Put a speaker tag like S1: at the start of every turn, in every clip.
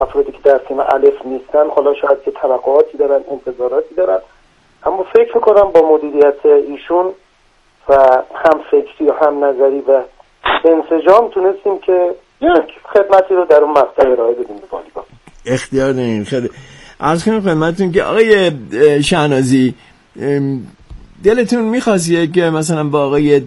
S1: افرادی که در تیم الف نیستن حالا شاید که توقعاتی دارن، انتظاراتی دارن، اما فکر میکنم با مدیریت ایشون و هم فکری و هم نظری و انسجام تونستیم که یک خدمتی رو در اون مقطع ارائه بدیم به والیبال.
S2: اختیار دارین. خیلی عرض کنم خدمتتون که آقای شهنازی، دلتون می‌خواست که مثلا با آقای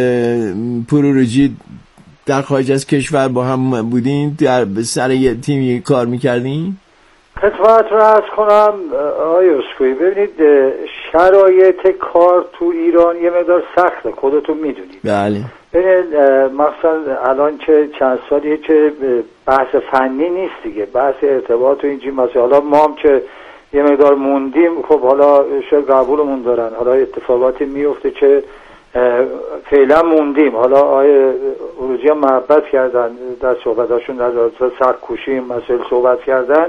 S2: پروروجی در خارج از کشور با هم بودین، در سر یه تیمی کار می‌کردین؟
S3: خدمت رو عرض کنم آقای اسکوئی، ببینید شرایط کار تو ایران یه مقدار سخته، خودتون میدونید.
S2: بله.
S3: ببینید مثلا الان که چند سالیه که بحث فنی نیست دیگه، بحث ارتباط و اینجی مثلا، حالا ما هم که یه مقدار موندیم، خب حالا شاید قبولمون دارن، حالا اتفاقاتی میفته که فعلا موندیم. حالا آقای اروجی هم محبت کردن در صحبتاشون، در سرکوشی مسائل صحبت کردن.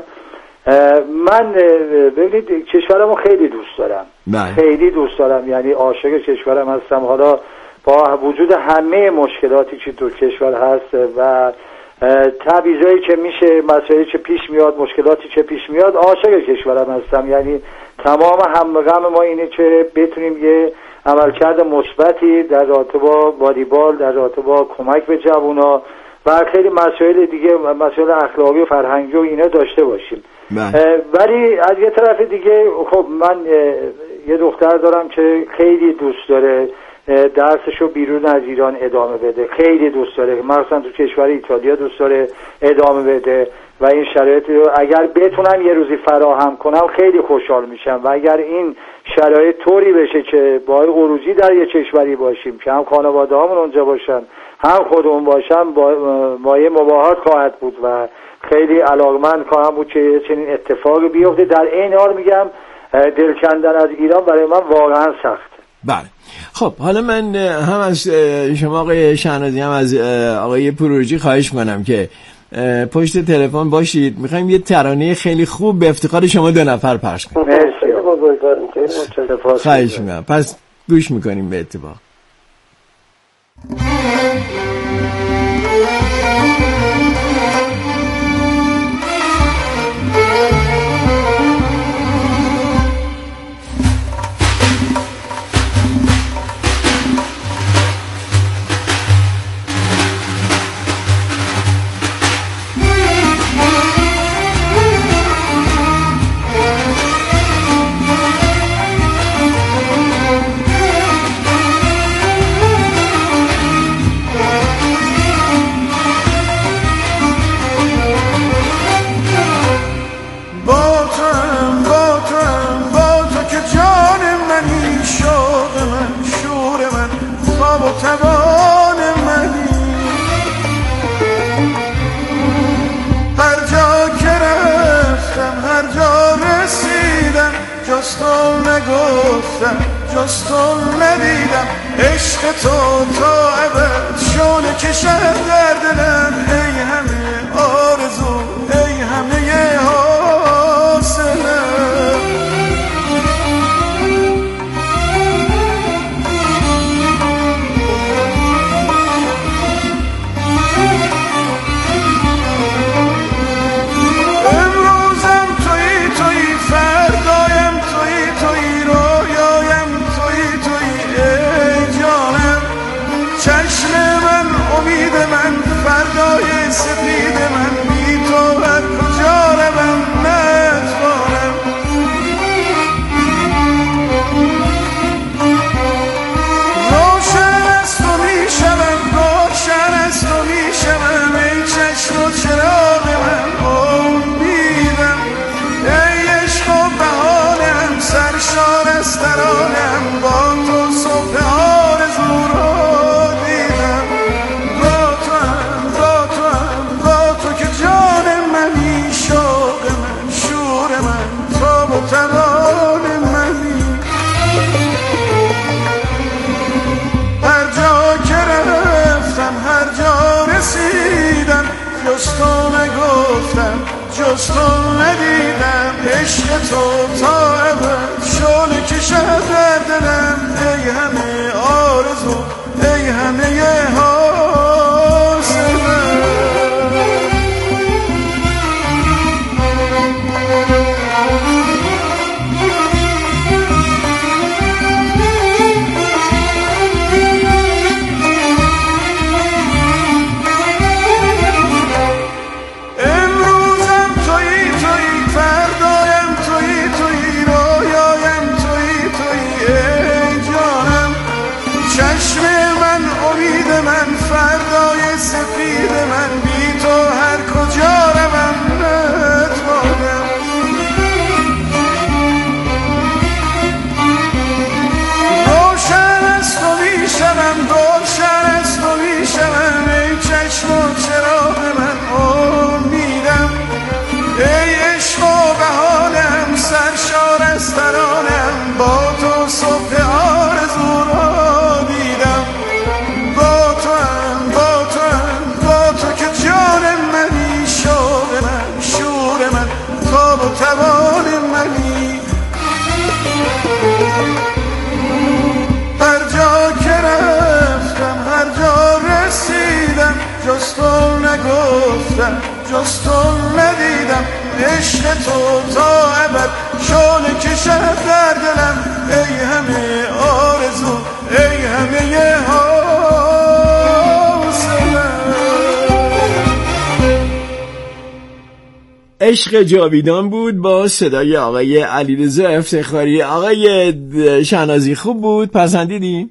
S3: من ببینید کشورمو خیلی دوست دارم، خیلی دوست دارم، یعنی عاشق کشورم هستم. حالا با وجود همه مشکلاتی که تو کشور هست و تبعیضایی که میشه، مسائلی که پیش میاد، مشکلاتی که پیش میاد، عاشق کشورم هستم. یعنی تمام هم غم ما اینه که بتونیم یه عملکرد مثبتی در رابطه با والیبال، در رابطه با کمک به جوونا و خیلی مسائل دیگه، مسائل اخلاقی و فرهنگی و اینا داشته باشیم. ولی از یه طرف دیگه خب من یه دختر دارم که خیلی دوست داره درسشو بیرون از ایران ادامه بده، خیلی دوست داره، مثلا تو کشور ایتالیا دوست داره ادامه بده و این شرایط رو اگر بتونم یه روزی فراهم کنم خیلی خوشحال میشم. و اگر این شرایط طوری بشه که با خروجی در یه کشوری باشیم که هم خانواده هامون اونجا باشن، هم خودمون باشم، با یه مباهات خواهد بود و خیلی علاقمند خواهم بود که چنین اتفاقی بیفته. در این حال میگم دل کندن از ایران برای من واقعا سخته.
S2: بله. خب حالا من هم از شما آقای شهنازی هم از آقای پروروجی خواهش میکنم که پشت تلفن باشید، میخوایم یه ترانه خیلی خوب به افتخار شما دو نفر پخش کنیم.
S3: مرسی.
S2: خواهش میکنم. پس گوش میکنیم به اتفاق.
S4: جز تو ندیدم عشق تو تا ابد شعله کشد در دلم، ای همه آرزو، ای همه حاصله. امروزم تویی تویی، فردایم تویی تویی، رویایم تویی تویی، ای جانم، چشم من، امید من، فردای سپید من، بی تو هر کجا روم نتوانم. روشن از تو میشوم، روشن از تو میشوم، ای چشم و چراغ من، امیدم، ای عشق و بهانم، سرشار از ترانم، با تو صبح آرزو رو دیدم. با تو که جان منی، شوق من، شور من، تاب و توان منی. هر جا که رفتم، هر جا رسیدم، جز تو نگفتم، جز تو ندیدم، عشق تو تا ابد شعله کشد در دلم، ای همه آرزو، ای همه حاصله. گفتم جز تو ندیدم عشق تو تا ابد شعله کشد در دلم ای همه آرزو ای همه
S2: عشق جاویدان بود با صدای آقای علیرضا افتخاری. آقای شهنازی خوب بود؟ پسندیدی؟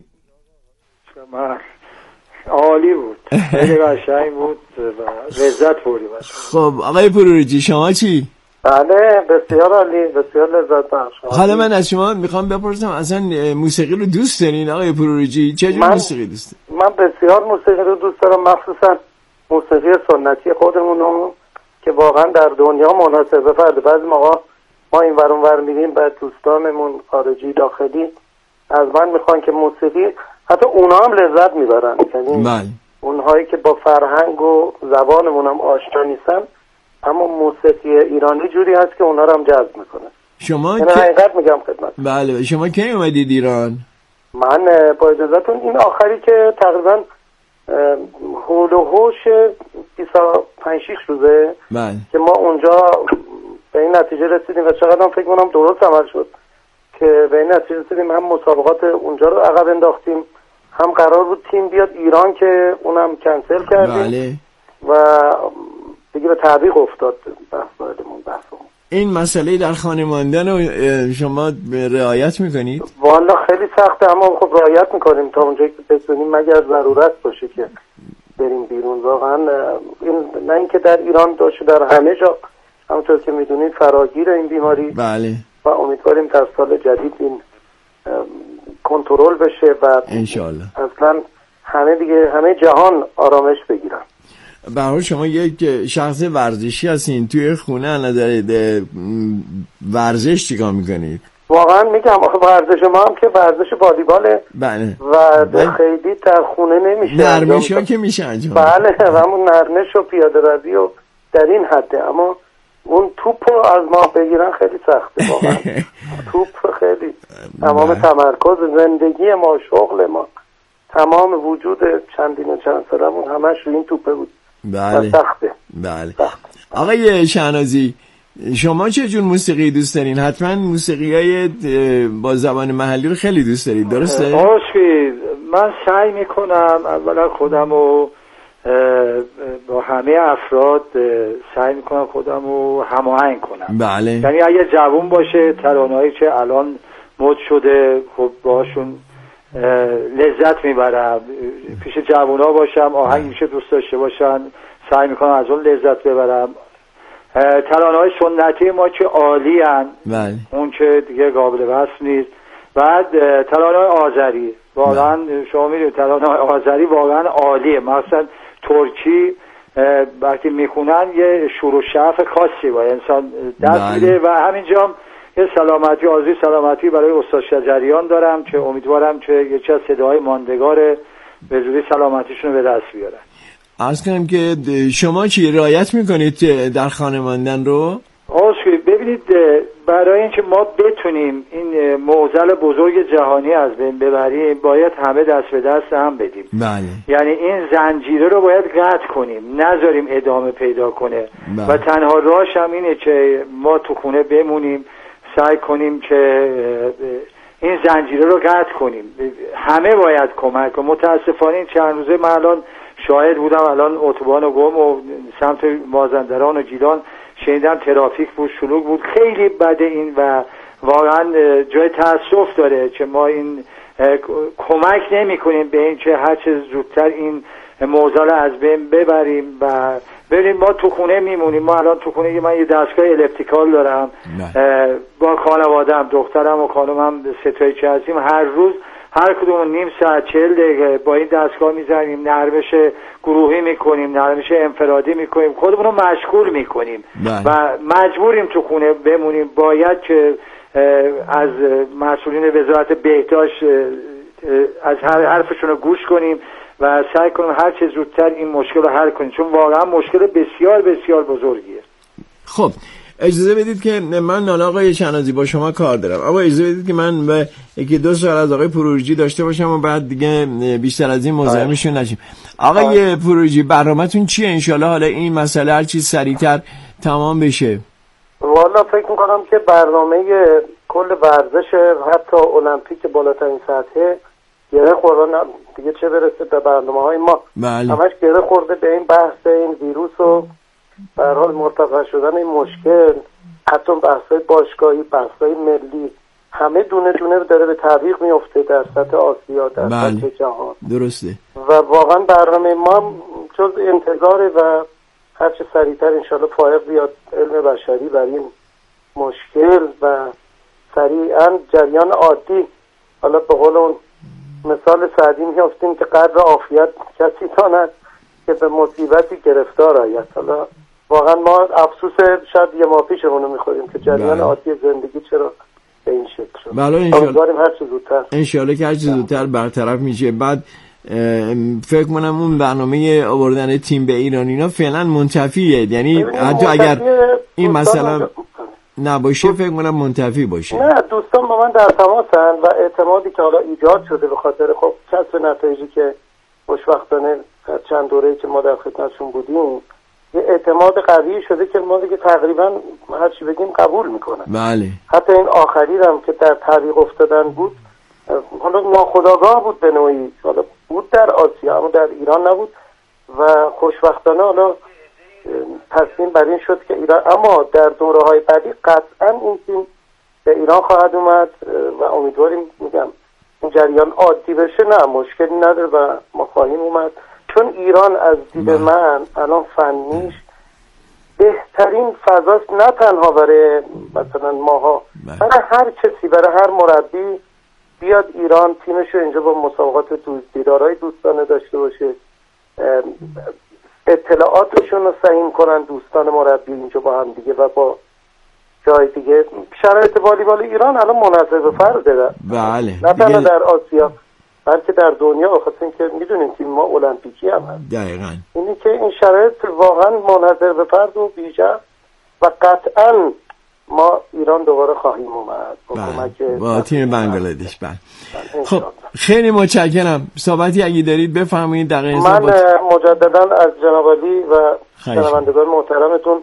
S3: عالی بود، خیلی قشنگ بود و لذت بردیم.
S2: خب آقای پروریجی شما چی؟
S1: بله بسیار عالی، بسیار لذت بخش.
S2: حالا من از شما میخوام بپرسم اصلا موسیقی رو دوست دارین آقای پروریجی؟ چه جور موسیقی دوست دارین؟
S1: من بسیار موسیقی رو دوست دارم، مخصوصا موسیقی سنتی خودمون که واقعا در دنیا مناسبه فرده. بعضی موقع ما این ور اون ور میریم و دوستانمون خارجی داخلی از من میخوان که موسیقی، حتی اونا هم لذت میبرن، یعنی اونهایی که با فرهنگ و زبانمون هم آشنا نیستن، اما موسیقی ایرانی جوری هست که اونا رو هم جذب میکنه.
S2: شما
S1: که حقیقت میگم خدمت.
S2: بله شما کی اومدید ایران؟
S1: من با اجازهتون این آخری که تقریبا هول و هوش 25-6 روزه که ما اونجا به این نتیجه رسیدیم و چقدر فکر کنم درست عمل شد که به این نتیجه رسیدیم هم مسابقات اونجا رو عقب انداختیم، هم قرار بود تیم بیاد ایران که اونم کنسل کردیم و دیگه به تعویق افتاد بحثمون.
S2: این مسئله در خانه ماندن رو شما رعایت میکنید؟
S1: والا خیلی سخته، اما خب رعایت میکنیم تا اونجایی که بتونیم، مگر ضرورت باشه که بریم بیرون. واقعا این نه اینکه در ایران باشه، در همه جا همونطور که میدونید فراگیر این بیماری.
S2: بله.
S1: و امیدواریم در سال جدید این کنترل بشه و
S2: انشالله
S1: اصلا همه جهان آرامش بگیرن.
S2: به هر حال شما یک شخص ورزشی هستین، توی خونه ندارید ورزش چیکار میکنید؟
S1: واقعا میگم آخه ورزش ما هم که ورزش والیباله.
S2: بله.
S1: و خیلی در خونه نمیشه.
S2: نرمش ها که میشه انجام.
S1: بله و همون نرمش و پیاده روی و در این حده، اما اون توپ رو از ما بگیرن خیلی سخته واقعا. توپ خیلی تمام تمرکز زندگی ما، شغل ما، تمام وجود چندین و چند سالمون همش رو این توپه بود.
S2: بله.
S1: سخته.
S2: بله. آقای شهنازی شما چه جور موسیقی دوست دارین؟ حتما موسیقیای با زبان محلی رو خیلی دوست دارید، درسته؟
S3: من سعی میکنم اولا خودم رو با همه افراد سعی میکنم خودم رو هماهنگ کنم.
S2: بله.
S3: یعنی اگه جوون باشه ترانه‌ای که الان مد شده خب باشون لذت میبرم، پیش جوونا باشم آهنگی که دوست داشته باشن سعی میکنم از اون لذت ببرم. ترانه‌های سنتی ما که عالی هن،
S2: بله.
S3: اون که دیگه قابل وصف نیست. بعد ترانه‌های آذری واقعا شما میدونید ترانه‌های آذری واقعا عالیه، مثلا ترکی وقتی میخونن یه شور و شعف خاصی با انسان دست میده. و همینجا یه سلامتی، آرزوی سلامتی برای استاد شجریان دارم که امیدوارم که یکی از صداهای ماندگار به زودی سلامتیشون رو به دست بیارن.
S2: عرض کنم که شما چی رعایت میکنید در خانه ماندن رو؟
S3: ببینید برای اینکه ما بتونیم این معضل بزرگ جهانی از بین ببریم باید همه دست به دست هم بدیم.
S2: بله.
S3: یعنی این زنجیره رو باید قطع کنیم، نذاریم ادامه پیدا کنه.
S2: بله.
S3: و تنها راهش هم اینه که ما تو خونه بمونیم، سعی کنیم که این زنجیره رو قطع کنیم. همه باید کمک کنیم. متاسفانه این چند روزه من الان شاهد بودم، الان اتوبان قم و سمت مازندران و گیلان شنیدم ترافیک بود، شلوغ بود، خیلی بده این و واقعا جای تأسف داره که ما این کمک نمی کنیم به این که هر چه زودتر این معضل از بین ببریم و ببینید ما تو خونه میمونیم. ما الان تو خونه من یه دستگاه الکتریکال دارم با خانواده‌ام، دخترم و خانمم ستایی که هستیم، هر روز هر کدوم نیم ساعت 40 دقیقه با این دستگاه میزنیم، نرمش گروهی میکنیم، نرمش انفرادی میکنیم، خودمون رو مشغول میکنیم و مجبوریم تو خونه بمونیم. باید که از مسئولین وزارت بهداشت از حرفشون رو گوش کنیم و سعی کنیم هر چه زودتر این مشکل رو حل کنیم، چون واقعا مشکل بسیار بسیار بزرگیه.
S2: خب اجازه بدید که من ناله آقای شهنازی با شما کار دارم، اما اجازه بدید که من به 1-2 سوال از آقای پروریجی داشته باشم و بعد دیگه بیشتر از این مزاحمشون نشیم. آقای پروریجی برنامه‌تون چیه؟ انشالله حالا این مسئله هر چیز سریعتر تمام بشه.
S1: والا فکر میکنم که برنامه کل ورزش حتی المپیک بالاترین سطح گره خورده دیگه، چه برسه به برنامه‌های ما.
S2: بله.
S1: همش گره خورده به این بحث این ویروس و به هر حال مرتفع شدن این مشکل، حتی بحث‌های باشگاهی، بحث‌های ملی، همه دونه دونه داره به تعویق میفته در سطح آسیا، در سطح جهان.
S2: درسته.
S1: و واقعا برنامه ما جز انتظاره و هرچه سریعتر انشالله فائق بیاد علم بشری بر این مشکل و سریعا جریان عادی. حالا به قول اون مثال سعدی میافتیم که قدر عافیت کسی داند که به مصیبتی گرفتار آید. حالا واقعا ما افسوس شاید یه ماه پیشمونو میخوریم که جریان عادی زندگی چرا به این شکل شد.
S2: بله انشالله
S1: هر چه زودتر
S2: انشالله که هر چه زودتر برطرف میشه. بعد فکر کنم اون برنامه آوردن تیم به ایران اینا فعلا منتفیه، یعنی حتی اگر این مثلا نباشه فکر کنم منتفی باشه.
S1: نه دوستان با من در تماسن و اعتمادی که حالا ایجاد شده به خاطر خب کسب نتایجی که خوشبختانه چند دوره‌ای که ما در خدمتشون بودیم یه اعتماد قوی شده که ما دیگه تقریبا هر چی بگیم قبول میکنن.
S2: بله.
S1: حتی این آخری هم که در تعویق افتادن بود، حالا ناخودآگاه بود به نوعی، حالا بود در آسیا اما در ایران نبود و خوشبختانه حالا تصمیم بر این شد که ایران، اما در دوره‌های بعدی قطعا این تیم به ایران خواهد اومد و امیدواریم میگم این جریان عادی بشه. نه مشکلی نداره و ما خواهیم اومد، چون ایران از دید من الان فنیش بهترین فضاست، نه تنها برای مثلا ماها، برای هر کسی، برای هر مربی بیاد ایران تیمشو اینجا با مسابقات دیدارهای دوستانه داشته باشه، اطلاعاتشون رو سهیم کنن دوستان مربی اینجا با هم دیگه و با جای دیگه. شرایط والیبال ایران الان منحصر به فرده،
S2: بله،
S1: نه تنها در آسیا بلکه در دنیا، خاطر اینکه میدونیم تیم ما المپیکی هم هست.
S2: دقیقاً
S1: اینی که این شرایط واقعا منحصر به فرد و ویژه و قطعا ما ایران دوباره خواهیم اومد
S2: با تیم بنگلادش. بله خب خیلی متشکرم. صحبتی اگه دارید بفرمایید. دقیقاً
S1: من مجددا از جناب علی و شنوندگان محترمتون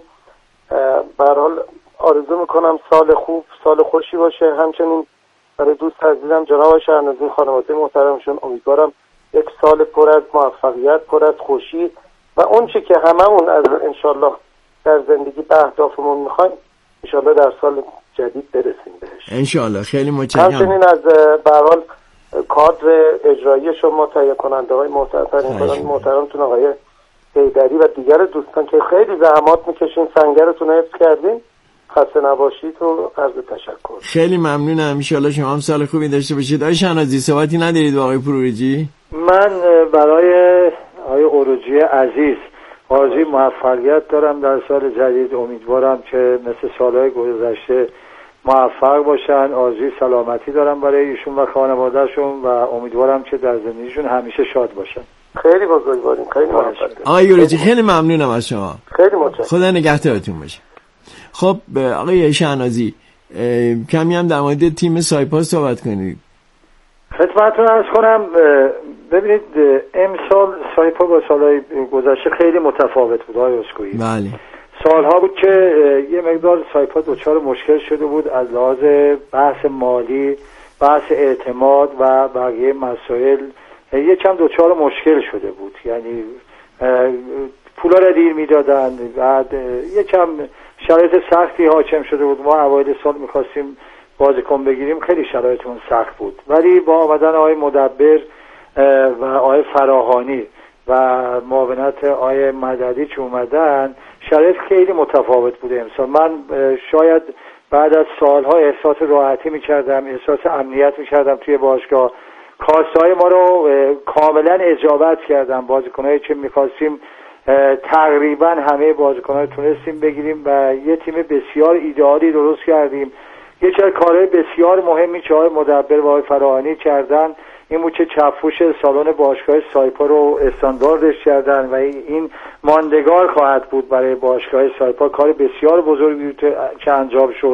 S1: به هر حال آرزو میکنم سال خوب، سال خوشی باشه. همچنین برای دوست عزیزم جناب شهنازی خانواده محترمشون امیدوارم یک سال پر از موفقیت، پر از خوشی و اون چی که هممون از انشالله در زندگی به اهدافمون میخوایم انشالله در سال جدید برسیم بهش
S2: انشالله. خیلی متشکرم.
S1: همچنین از به هر حال کادر اجرایی شما، تهیه کننده های محترمتون آقای حیدری و دیگر دوستان که خیلی زحمات میکشین، سنگرتون رو حفظ کردین، خسته نباشید و عرض تشکر.
S2: خیلی ممنونم. ان شاءالله شما هم سال خوبی داشته باشید. آقای شهنازی صحبتی ندارید با آقای پروریجی؟
S3: من برای آقای اوروجی عزیز آرزوی موفقیت دارم در سال جدید. امیدوارم که مثل سالهای گذشته موفق باشن. آرزوی سلامتی دارم برای ایشون و خانوادهشون و امیدوارم که در زندگیشون همیشه شاد باشن.
S1: خیلی بزرگواریم. خیلی موفق.
S2: آقای اوروجی خیلی ممنونم از شما.
S1: خیلی متشکرم.
S2: خدا نگهدارتون باشه. خب آقای شهنازی کمی هم در مورد تیم سایپا صحبت کنید.
S3: خدمتتون عرض کنم ببینید امسال سایپا با سالهای گذشته خیلی متفاوت بود آقای اسکوئی.
S2: بله.
S3: سالها بود که یه مقدار سایپا دچار مشکل شده بود از لحاظ بحث مالی، بحث اعتماد و بقیه مسائل یکم دچار مشکل شده بود. یعنی پولا را دیر میدادن، بعد یکم شرایط سختی حاکم شده بود. ما اوایل سال میخواستیم بازیکن بگیریم، خیلی شرایطمون سخت بود، ولی با آمدن آقای مدبر و آقای فراهانی و معاونت آقای مددی که اومدن شرایط خیلی متفاوت بود امسال. من شاید بعد از سالها احساس راحتی میکردم، احساس امنیت میکردم توی باشگاه. کاستهای ما رو کاملا اجابت کردم. بازیکنایی که میخواستیم تقریبا همه بازیکن‌ها رو تونستیم بگیریم و یه تیم بسیار ایدئالی درست کردیم. یکی از کارهای بسیار مهمی که آقای مدبر و آقای فراهانی کردن این بود که چپوش سالن باشگاه سایپا رو استانداردش کردن و این ماندگار خواهد بود برای باشگاه سایپا. کار بسیار بزرگی که انجام شد،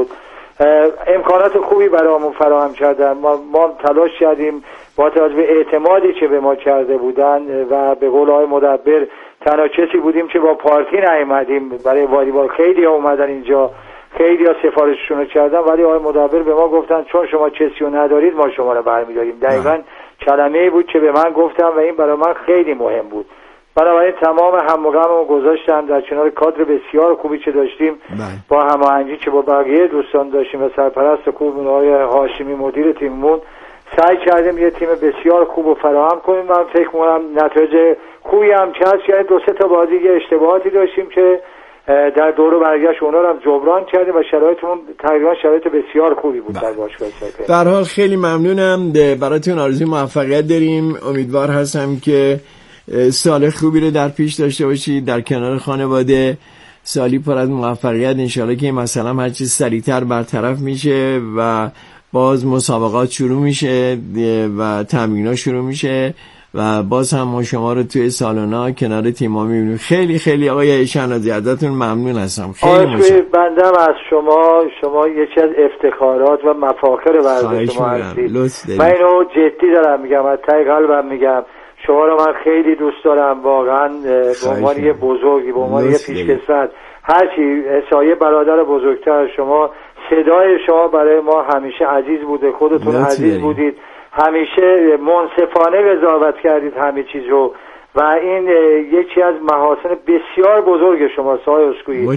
S3: امکانات خوبی برامون فراهم کردن. ما تلاش کردیم با توجه به اعتمادی که به ما کرده بودن و به قول آقای مدبر تنها کسی بودیم که با پارتی نیومدیم برای والیبال. خیلی ها اومدن اینجا، خیلی ها سفارششون رو کردن، ولی آقای مدبر به ما گفتن چون شما کسی رو ندارید ما شما رو برمیداریم. دقیقاً کلمه‌ای بود که به من گفتم و این برای من خیلی مهم بود. بنابراین تمام هم و غممو گذاشتم در کنار کادر بسیار خوبی که داشتیم با هماهنگی که با بقیه دوستان داشتیم و سرپرست خوبمون آقای هاشمی مدیر تیممون سعی کردیم یه تیم بسیار خوب و فراهم کنیم. من فکر می‌کنم نتایج خوبی هم کسب. دو سه تا بازی اشتباهاتی داشتیم که در دور برگشت اونا رو هم جبران کردیم و شرایطمون تقریبا شرایط بسیار خوبی بود در باشگاه سایپا.
S2: به هر حال خیلی ممنونم، براتون آرزوی موفقیت داریم. امیدوار هستم که سال خوبی رو در پیش داشته باشید در کنار خانواده، سالی پر از موفقیت. انشالله که این مسئله هر چیز سریعتر برطرف میشه و باز مسابقات شروع میشه و تمرینات شروع میشه و باز هم ما شما رو توی سالونا کنار تیم‌ها می‌بینیم. خیلی خیلی آقای شهنازی ازتون ممنون هستم. خیلی ممنون.
S3: بندم از شما یکی از افتخارات و مفاخر ورزش شما هستید. من اینو جدی دارم میگم، از ته قلبم میگم. شما رو من خیلی دوست دارم واقعا، به عنوان یه بزرگی، به عنوان یه پیشکسوت، هرچی سایه برادر بزرگتر شما. صدای شما برای ما همیشه عزیز بوده، خودتون عزیز بودید، همیشه منصفانه قضاوت کردید همه چیز رو و این یکی از محاسن بسیار بزرگ شما آقای اسکویی.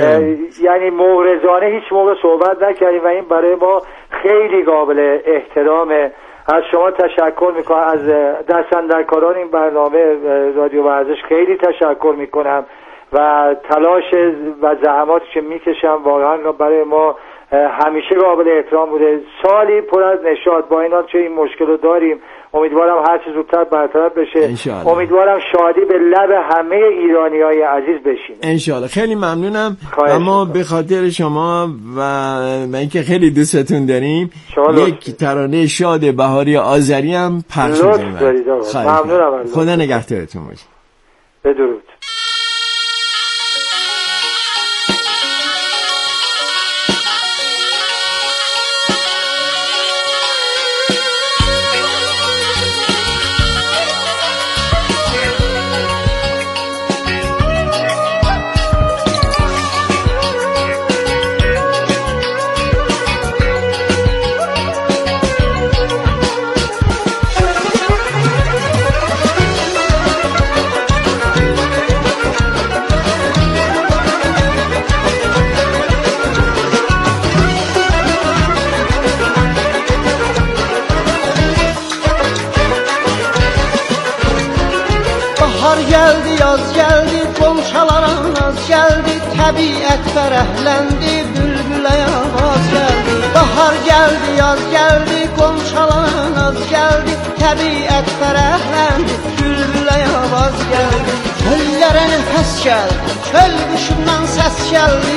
S3: یعنی مغرضانه هیچ موقع صحبت نکردید و این برای ما خیلی قابل احترامه. از شما تشکر میکنم، از دستاندرکاران این برنامه رادیو ورزش خیلی تشکر میکنم و تلاش و زحماتی که میکشم واقعا برای ما همیشه قابل احترام بوده. سالی پر از نشاط، با اینا چه این مشکل رو داریم، امیدوارم هر چیز زودتر برطرف بشه. امیدوارم شادی به لب همه ایرانیای عزیز بشین
S2: انشالله. خیلی ممنونم. اما به خاطر شما و من که خیلی دوستتون داریم یک ترانه شاد بهاری آذری هم پخش کنیم.
S3: ممنونم.
S2: خدا نگهدارتون باشه.
S3: بدرود.
S5: Təbiət fərəhləndi, bülbülə yavaz gəldi. Bahar gəldi, yaz gəldi, qonşalar naz gəldi. Təbiət fərəhləndi, bülbülə yavaz gəldi. Çöllərə nəfəs gəldi, çöl quşundan səs gəldi.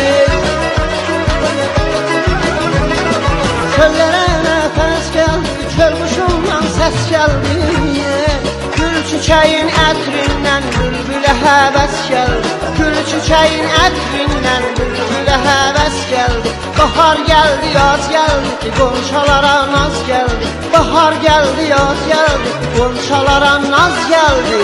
S5: Çöllərə nəfəs gəldi, çöl quşundan səs gəldi. Gül çiçəyin ətrindən bülbülə həvəs gəldi. Gül çiçəyin ətrindən bülbülə həvəs gəldi. Bahar gəldi, yaz gəldi, qonşalara naz gəldi. Bahar gəldi, yaz gəldi, qonşalara naz gəldi.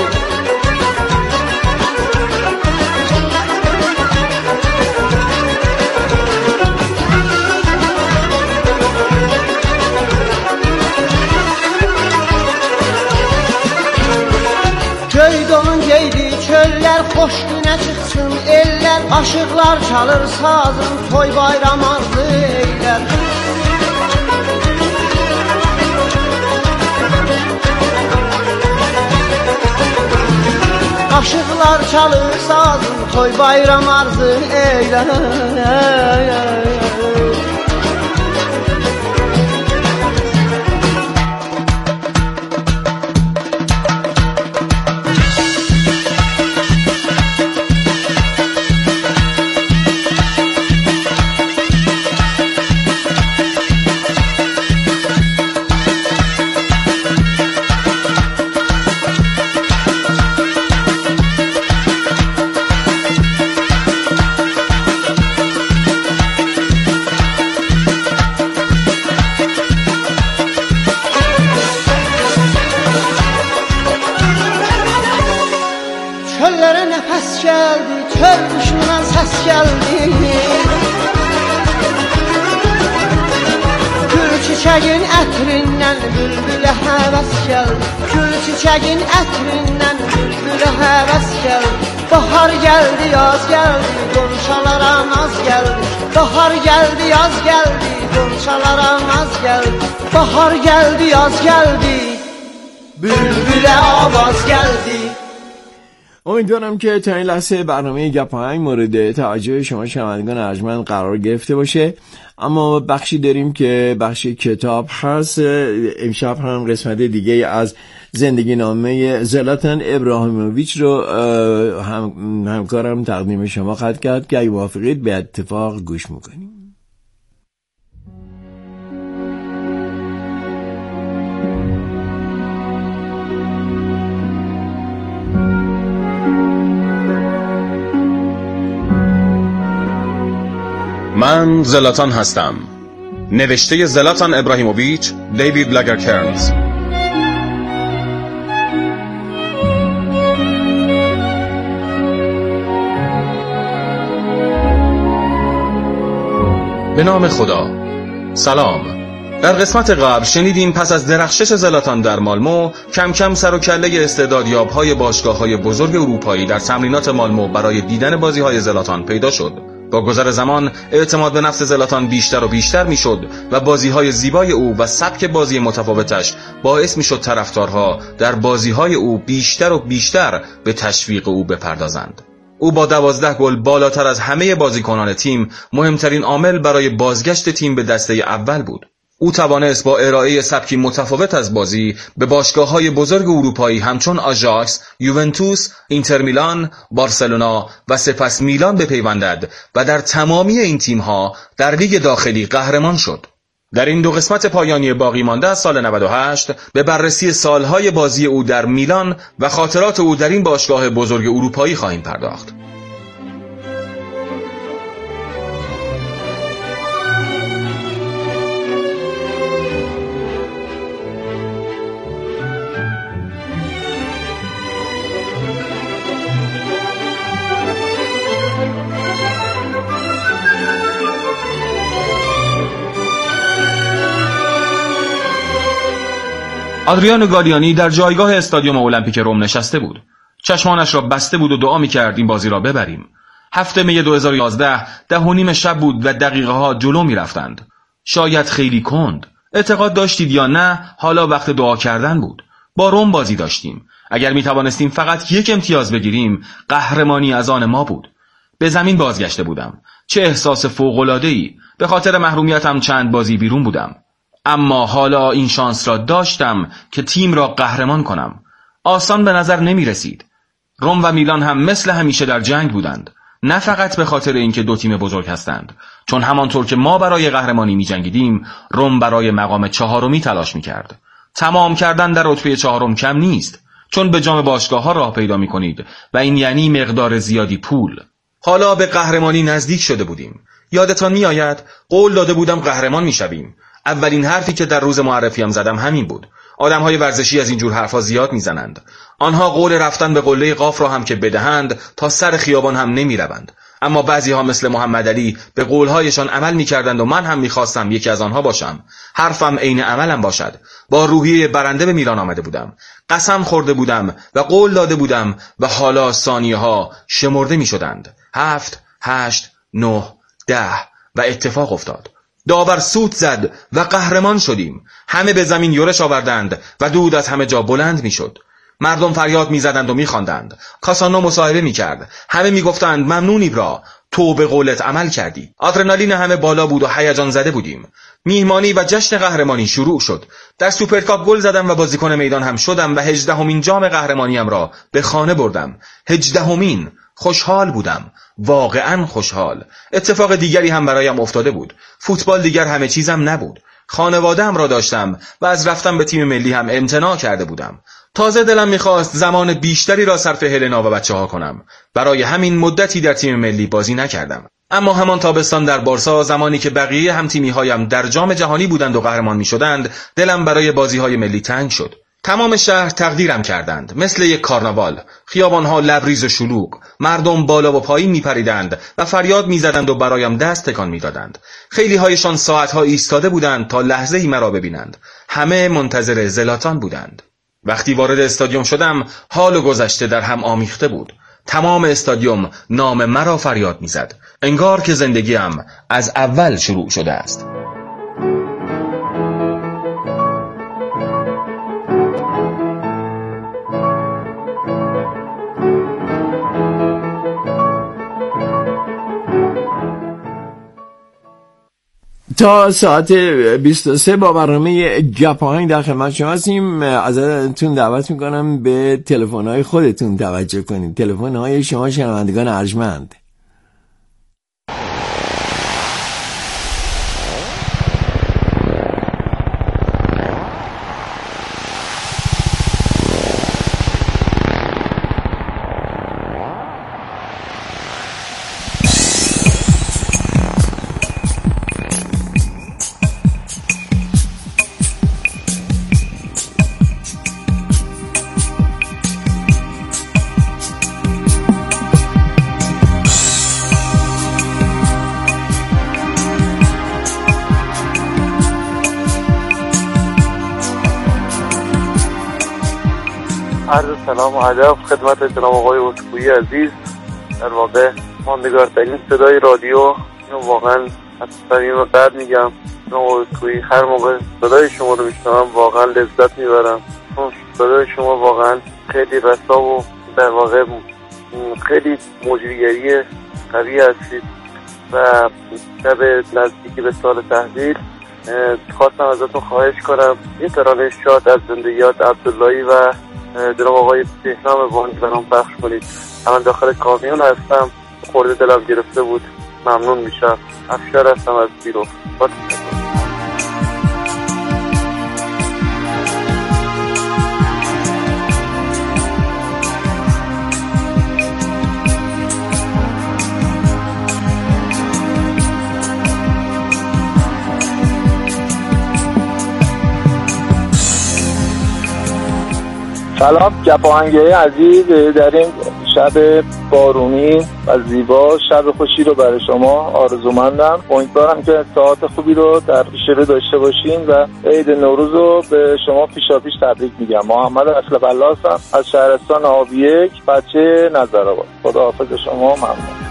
S5: Göy donun geydi, çöller xoş günə çıxsın eller. Aşıqlar çalır sazın, toy bayram arzu eylər. Aşıqlar çalır sazın, toy bayram arzu eylər. çiçeğin ətrindən bülbülə həvəs gəldi. Gül çiçeğin ətrindən bülbülə həvəs gəldi. Bahar geldi, yaz geldi, qonşalara naz geldi. Bahar geldi, yaz geldi, qonşalara naz geldi. Bahar geldi, yaz geldi, bülbülə avaz geldi.
S2: امیدوارم که تا این لحظه برنامه گپاهنگ مورد توجه شما شنوندگان ارجمند قرار گرفته باشه. اما بخشی داریم که بخش کتاب هست. امشب هم قسمت دیگه از زندگی نامه زلاتان ابراهیموویچ رو همکارم تقدیم شما خواهد کرد که اگه موافقید به اتفاق گوش میکنیم.
S6: من زلاتان هستم. نوشته زلاتان ابراهیموویچ، دیوید لاگرکرنز. به نام خدا. سلام. در قسمت قبل شنیدیم پس از درخشش زلاتان در مالمو کم کم سر و کله استعدادیاب‌های باشگاه‌های بزرگ اروپایی در تمرینات مالمو برای دیدن بازی‌های زلاتان پیدا شد. با گذر زمان اعتماد به نفس زلاتان بیشتر و بیشتر میشد و بازی‌های زیبای او و سبک بازی متفاوتش باعث میشد طرفدارها در بازی‌های او بیشتر و بیشتر به تشویق او بپردازند. او با 12 گل بالاتر از همه بازیکنان تیم مهمترین عامل برای بازگشت تیم به دسته اول بود. او توانست با ارائه سبکی متفاوت از بازی به باشگاه‌های بزرگ اروپایی همچون آژاکس، یوونتوس، اینتر میلان، بارسلونا و سپس میلان بپیوندد و در تمامی این تیم‌ها در لیگ داخلی قهرمان شد. در این دو قسمت پایانی باقی مانده از سال 98 به بررسی سالهای بازی او در میلان و خاطرات او در این باشگاه بزرگ اروپایی خواهیم پرداخت. آدریانو گالیانی در جایگاه استادیوم المپیک روم نشسته بود. چشمانش را بسته بود و دعا می‌کرد این بازی را ببریم. 7 می 2011 10:30 شب بود و دقیقه ها جلو می‌رفتند. شاید خیلی کند. اعتقاد داشتید یا نه، حالا وقت دعا کردن بود. با روم بازی داشتیم. اگر می‌توانستیم فقط یک امتیاز بگیریم، قهرمانی از آن ما بود. به زمین بازگشته بودم. چه احساس فوق‌العاده‌ای. به خاطر محرومیتم چند بازی بیرون بودم. اما حالا این شانس را داشتم که تیم را قهرمان کنم. آسان به نظر نمی رسید. روم و میلان هم مثل همیشه در جنگ بودند. نه فقط به خاطر اینکه دو تیم بزرگ هستند، چون همانطور که ما برای قهرمانی می جنگیدیم، روم برای مقام 4 تلاش می کرد. تمام کردن در رتبه 4 کم نیست، چون به جام باشگاه ها راه پیدا می کنید و این یعنی مقدار زیادی پول. حالا به قهرمانی نزدیک شده بودیم. یادتان می آید قول داده بودم قهرمان می شویم. اولین حرفی که در روز معرفیم زدم همین بود. آدم‌های ورزشی از این جور حرفا زیاد میزنند. آنها قول رفتن به قله قاف را هم که بدهند تا سر خیابان هم نمیروند. اما بعضی‌ها مثل محمد علی به قول‌هایشان عمل می‌کردند و من هم می‌خواستم یکی از آنها باشم. حرفم عین عملم باشد. با روحیه برنده به میلان آمده بودم. قسم خورده بودم و قول داده بودم و حالا ثانیه‌ها شمرده می‌شدند. 7 8 9 10 و اتفاق افتاد. داور سوت زد و قهرمان شدیم. همه به زمین یورش آوردند و دود از همه جا بلند میشد. مردم فریاد میزدند و میخواندند. کاسانو مصاحبه میکرد. همه میگفتند ممنون ایبرا، تو به قولت عمل کردی. آدرنالین همه بالا بود و هیجان زده بودیم. میهمانی و جشن قهرمانی شروع شد. در سوپرکاپ گل زدم و بازیکن میدان هم شدم و 18مین جام قهرمانیم را به خانه بردم. 18مین. خوشحال بودم. واقعا خوشحال. اتفاق دیگری هم برایم افتاده بود. فوتبال دیگر همه چیزم نبود. خانواده‌ام را داشتم و از رفتن به تیم ملی هم امتناع کرده بودم. تازه دلم می‌خواست زمان بیشتری را صرف هلنا و بچه‌ها کنم. برای همین مدتی در تیم ملی بازی نکردم. اما همان تابستان در بارسا، زمانی که بقیه هم تیمی‌هایم در جام جهانی بودند و قهرمان می‌شدند، دلم برای بازی‌های ملی تنگ شد. تمام شهر تقدیرم کردند، مثل یک کارناوال. خیابانها لبریز و شلوغ، مردم بالا و پایین میپریدند و فریاد میزدند و برایم دست تکان میدادند. خیلی هایشان ساعتها ایستاده بودند تا لحظه‌ای مرا ببینند. همه منتظر زلاتان بودند. وقتی وارد استادیوم شدم، حال و گذشته در هم آمیخته بود. تمام استادیوم نام مرا فریاد میزد. انگار که زندگیم از اول شروع شده است.
S2: تا ساعت 23 با برنامه گپ آهنگ در خدمت شما هستیم. ازتون دعوت میکنم به تلفن‌های خودتون توجه کنید، تلفن‌های شما شنوندگان ارجمند.
S7: عرض سلام و ادب خدمت جناب آقای اسکوئی عزیز. در واقع ماندگارترین صدای رادیو، اینو واقعا از صمیم قلب میگم. جناب آقای اسکوئی، هر موقع صدای شما رو میشنوم واقعا لذت میبرم، چون صدای شما واقعا خیلی رسا و در واقع خیلی مجریگری قوی هستید. و شب نزدیکی به سال تحویل خواستم ازتون خواهش کنم یه ترانه شاد از زندگیات عبداللهی و جناب آقای بهنام وانی برام پخش کنید. من داخل کامیون هستم، خورده دلم گرفته بود. ممنون میشم. افشار هستم از بیرو.
S8: سلام گپ آهنگای عزیز، در این شب بارونی و زیبا شب خوشی رو برای شما آرزومندم. امیدوارم که ساعت خوبی رو در پیش رو داشته باشین و عید نوروز رو به شما پیشاپیش تبریک میگم. محمد اصل الله هستم از شهرستان آبیک، بچه نظرآباد. خداحافظ شما، ممنون.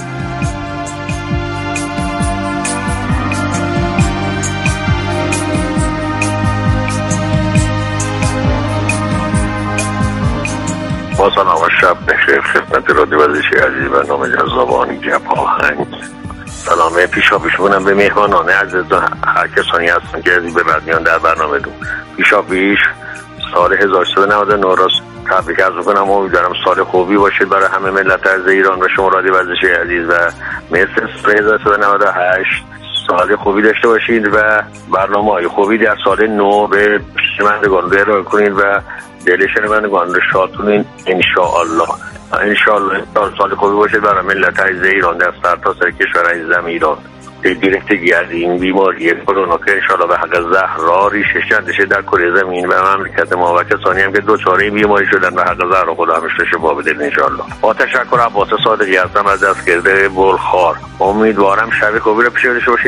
S9: با سلام و شب بخیر خدمت رادیو ورزشی عزیز و نام جذابان گپ آهنگ. سلام پیشاپیش بونم به مهمانان عزیز و هر کسانی هستن که به بعد میان در برنامه دون. پیشاپیش سال 1399 را تبریک عرض می‌کنم. امیدوارم سال خوبی باشید برای همه ملت عزیز ایران و شما رادیو ورزشی عزیز و مثل 1398 سال خوبی داشته باشید و برنامه‌های خوبی در سال نو به شنوندگان ارائه کنید و دل شنوندگان رو شاد کنید انشاءالله. انشاءالله سال خوبی باشه برای ملت عزیز ایران در سرتاسر کشور عزیزم ایران. گرفتگی از این بیماری کرونا که انشاءالله به حق زهرا ریشش کندشه در کره زمین و مملکت ما و کسانی هم که دوچاره این بیماری شدن به حق زهرا خدا همیشه شفا بده انشاءالله. با تشکر عباس صادقی هستم از دستگرد بلخار. امیدوارم شب خوبی رو پیش داشته باشید.